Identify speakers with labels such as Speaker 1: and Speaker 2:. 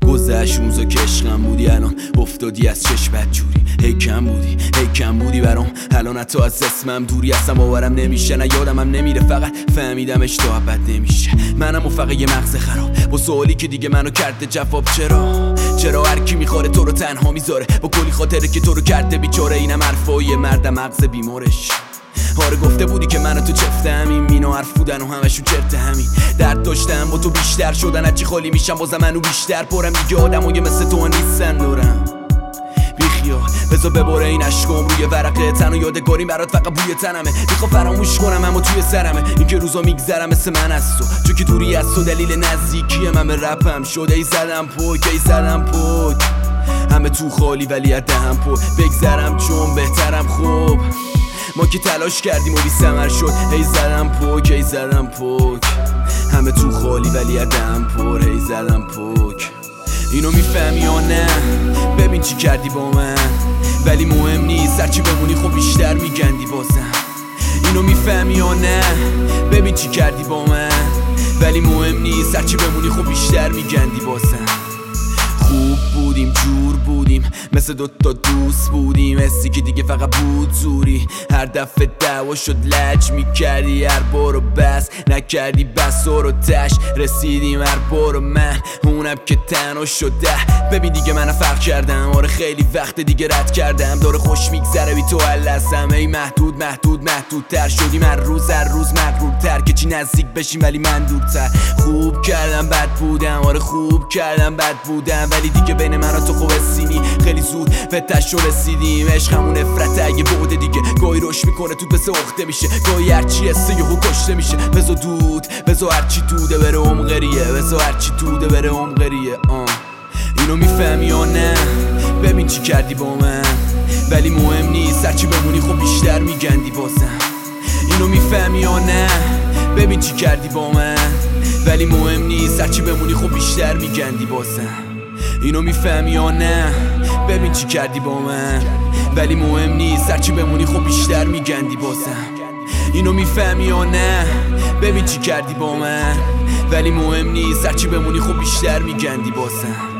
Speaker 1: گذشت روزا که عشقم بودی، الان افتادی از چشم بدجوری. هی کم بودی برام، الان حتی از اسمم دوری. اصلا باورم نمیشه، نه یادمم نمیره، فقط فهمیدم اشتباه بد نمیشه. منم فقط یه مغز خراب با سوالی که دیگه منو کرده جواب. چرا هر کی میخوره تو رو تنها میذاره، با کلی خاطره که تو رو کرده بیچاره. اینم حرفای مرد مغز بیمارش. آره گفته بودی که منو تو چفته همین، مینا حرف بودن و همشون چرت همین. درد داشتم با تو بیشتر شدن، هرچی خالی میشم بازم منو بیشتر پرم. دیگه آدمای مثل تو نیستن دورم، بیخیال بذار بباره این عشقم روی ورقه تن و یادگاریم برات فقط بوی تنمه. میخوام فراموش کنم اما توی سرمه، این که روزا میگذرم مثل من از تو، چون که دوری از تو دلیل نزدیکی من به رپم شده. ای زدم پوک همه تو خالی ولی از دهم پر بگذرم چون بهترم. خوب ما که تلاش کردیم و بی ثمر شد. ای زدم پوک همه تو خالی ولی از دهم پر. ای زدم پوک. اینو میفهمی یا نه؟ ببین چی کردی با من، ولی مهم نیست، هرچی بمونی خب بیشتر میگندی بازم. اینو میفهمی یا نه؟ ببین چی کردی با من، ولی مهم نیست، هرچی بمونی خب بیشتر میگندی بازم. خوب بودیم، جور بودیم، مثل دوتا دوست بودیم، حسی که دیگه فقط بود زوری. هر دفعه دعوا شد لج میکردی، هر بارو بس نکردی، بس رو تش رسیدیم هر بارو من اونم که تنها شده. ببین دیگه من فرق کردم، آره خیلی وقت دیگه رد کردم، داره خوش میگذره بی تو هلسم. ای محدودتر شدیم هر روز مغرورتر، که چی نزدیک بشیم ولی من دورتر. خوب کردم بد بودم، آره خوب کردم بد بودم، ولی دیگه بین من و تو خوب سینی خیلی زود به تشو رسیدیم. عشقمون نفرت اگه بعده دیگه، گاهی روش میکنه تو مثل اخته میشه، گاهی هرچی هسته یهو کشته میشه. بذار هرچی توده بره عمقریه، بذار هرچی توده بره عمقریه. اینو میفهمی یا نه؟ ببین چی کردی با من، ولی مهم نیست، هرچی بمونی خب بیشتر میگندی بازم. اینو میفهمی یا نه؟ ببین چی کردی با من، ولی مهم نیست، هرچی بمونی خب بیشتر میگندی بازم. اینو میفهمی یا نه؟ ببین چی کردی با من، ولی مهم نیست، هرچی بمونی خب بیشتر میگندی بازم. اینو میفهمی یا نه؟ ببین چی کردی با من، ولی مهم نیست، هرچی بمونی خب بیشتر میگندی بازم.